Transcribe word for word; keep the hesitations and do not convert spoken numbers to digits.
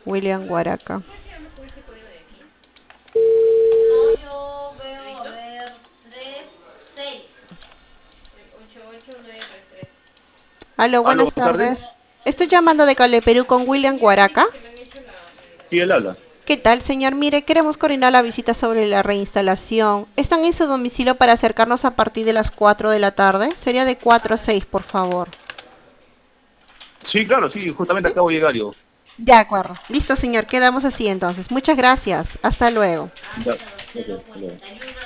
William Huaraca. No, yo veo, a ver, tres, seis. ocho ocho nueve tres. Aló, Aló, buenas buenas tardes. tardes. Estoy llamando de Cale Perú con William Huaraca. Sí, él habla. ¿Qué tal, señor? Mire, queremos coordinar la visita sobre la reinstalación. ¿Están en su domicilio para acercarnos a partir de las cuatro de la tarde? Sería de cuatro a seis, por favor. Sí, claro, sí, justamente acabo de llegar yo. De acuerdo. Listo, señor. Quedamos así entonces. Muchas gracias. Hasta luego. Ya, Ángela ok, Botero, hasta luego. ochenta y uno.